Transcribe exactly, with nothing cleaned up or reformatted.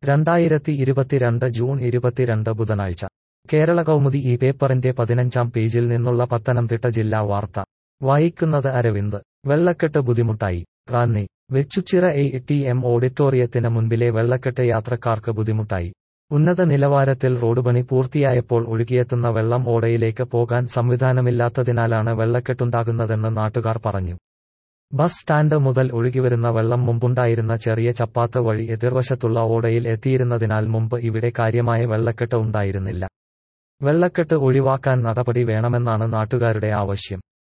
രണ്ടായിരത്തി ഇരുപത്തിരണ്ട് ജൂൺ ഇരുപത്തിരണ്ട് ബുധനാഴ്ച കേരള കൗമുദി ഈ പേപ്പറിന്റെ പതിനഞ്ചാം പേജിൽ നിന്നുള്ള പത്തനംതിട്ട ജില്ലാ വാർത്ത വായിക്കുന്നത് അരവിന്ദ്. വെള്ളക്കെട്ട് ബുദ്ധിമുട്ടായി Ranni. Vechoochira A T M ഓഡിറ്റോറിയത്തിന് മുൻപിലെ വെള്ളക്കെട്ട് യാത്രക്കാർക്ക് ബുദ്ധിമുട്ടായി. ഉന്നത നിലവാരത്തിൽ റോഡ് പണി പൂർത്തിയായപ്പോൾ ഒഴുകിയെത്തുന്ന വെള്ളം ഓടയിലേക്ക് പോകാൻ സംവിധാനമില്ലാത്തതിനാലാണ് വെള്ളക്കെട്ടുണ്ടാകുന്നതെന്ന് നാട്ടുകാർ പറഞ്ഞു. ബസ് സ്റ്റാൻഡ് മുതൽ ഒഴുകിവരുന്ന വെള്ളം മുമ്പുണ്ടായിരുന്ന ചെറിയ ചപ്പാത്ത് വഴി എതിർവശത്തുള്ള ഓടയിൽ എത്തിയിരുന്നതിനാൽ മുമ്പ് ഇവിടെ കാര്യമായ വെള്ളക്കെട്ട് ഉണ്ടായിരുന്നില്ല. വെള്ളക്കെട്ട് ഒഴിവാക്കാൻ നടപടി വേണമെന്നാണ് നാട്ടുകാരുടെ ആവശ്യം.